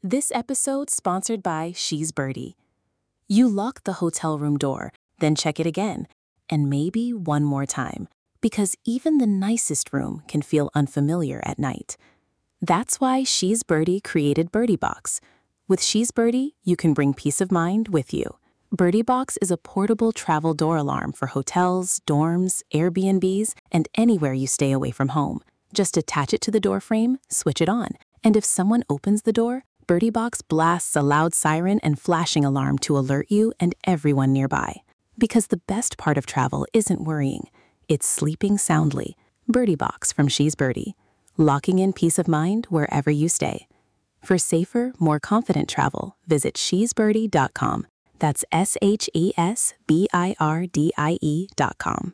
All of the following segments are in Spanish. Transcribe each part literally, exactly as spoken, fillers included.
This episode sponsored by She's Birdie. You lock the hotel room door, then check it again, and maybe one more time, because even the nicest room can feel unfamiliar at night. That's why She's Birdie created Birdie Box. With She's Birdie, you can bring peace of mind with you. Birdie Box is a portable travel door alarm for hotels, dorms, Airbnbs, and anywhere you stay away from home. Just attach it to the door frame, switch it on, and if someone opens the door, Birdie Box blasts a loud siren and flashing alarm to alert you and everyone nearby. Because the best part of travel isn't worrying, it's sleeping soundly. Birdie Box from She's Birdie, locking in peace of mind wherever you stay. For safer, more confident travel, visit she's birdie dot com. That's S H E S B I R D I E dot com.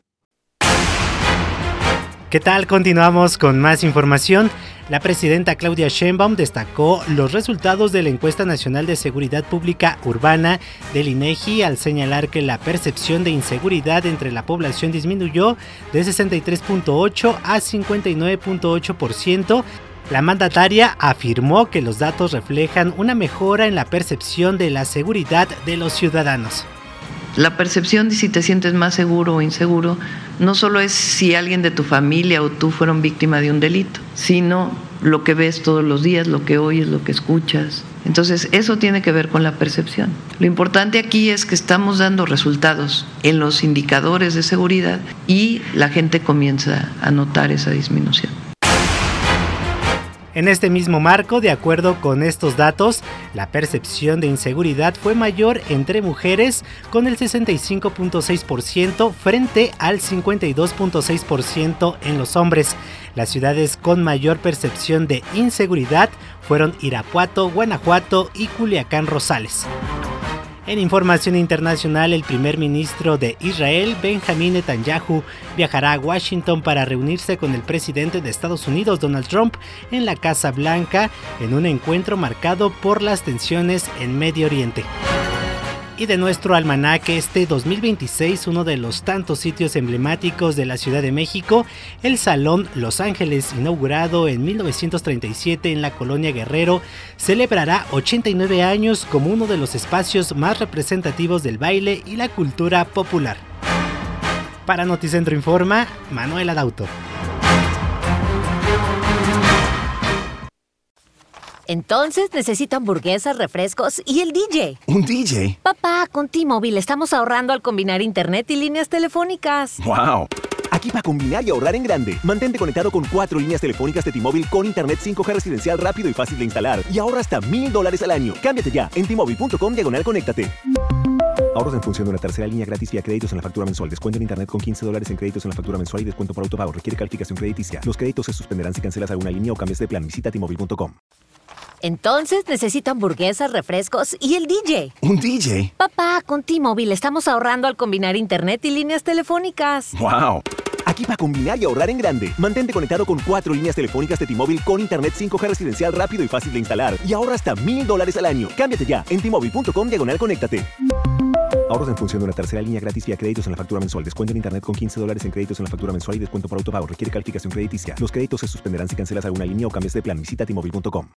¿Qué tal? Continuamos con más información. La presidenta Claudia Sheinbaum destacó los resultados de la Encuesta Nacional de Seguridad Pública Urbana del INEGI al señalar que la percepción de inseguridad entre la población disminuyó de sesenta y tres punto ocho a cincuenta y nueve punto ocho por ciento. La mandataria afirmó que los datos reflejan una mejora en la percepción de la seguridad de los ciudadanos. La percepción de si te sientes más seguro o inseguro no solo es si alguien de tu familia o tú fueron víctima de un delito, sino lo que ves todos los días, lo que oyes, lo que escuchas. Entonces, eso tiene que ver con la percepción. Lo importante aquí es que estamos dando resultados en los indicadores de seguridad y la gente comienza a notar esa disminución. En este mismo marco, de acuerdo con estos datos, la percepción de inseguridad fue mayor entre mujeres con el sesenta y cinco punto seis por ciento frente al cincuenta y dos punto seis por ciento en los hombres. Las ciudades con mayor percepción de inseguridad fueron Irapuato, Guanajuato y Culiacán Rosales. En información internacional, el primer ministro de Israel, Benjamín Netanyahu, viajará a Washington para reunirse con el presidente de Estados Unidos, Donald Trump, en la Casa Blanca, en un encuentro marcado por las tensiones en Medio Oriente. Y de nuestro almanaque este dos mil veintiséis, uno de los tantos sitios emblemáticos de la Ciudad de México, el Salón Los Ángeles, inaugurado en mil novecientos treinta y siete en la Colonia Guerrero, celebrará ochenta y nueve años como uno de los espacios más representativos del baile y la cultura popular. Para Noticentro Informa, Manuel Adauto. Entonces necesito hamburguesas, refrescos y el D J. ¿Un D J? Papá, con T-Mobile estamos ahorrando al combinar internet y líneas telefónicas. ¡Wow! Aquí para combinar y ahorrar en grande. Mantente conectado con cuatro líneas telefónicas de T-Mobile con internet cinco G residencial rápido y fácil de instalar. Y ahorra hasta mil dólares al año. Cámbiate ya en T-Mobile punto com diagonal conéctate. Ahorros en función de una tercera línea gratis vía créditos en la factura mensual. Descuento en internet con quince dólares en créditos en la factura mensual y descuento por autopago. Requiere calificación crediticia. Los créditos se suspenderán si cancelas alguna línea o cambias de plan. Visita T Mobile punto com. Entonces necesito hamburguesas, refrescos y el D J. ¿Un D J? Papá, con T-Mobile estamos ahorrando al combinar internet y líneas telefónicas. ¡Wow! Aquí para combinar y ahorrar en grande. Mantente conectado con cuatro líneas telefónicas de T-Mobile con internet cinco G residencial rápido y fácil de instalar. Y ahorra hasta mil dólares al año. Cámbiate ya en T Mobile punto com diagonal conéctate. Ahorros en función de una tercera línea gratis vía créditos en la factura mensual. Descuento en internet con quince dólares en créditos en la factura mensual y descuento por autopago. Requiere calificación crediticia. Los créditos se suspenderán si cancelas alguna línea o cambias de plan. Visita T Mobile punto com.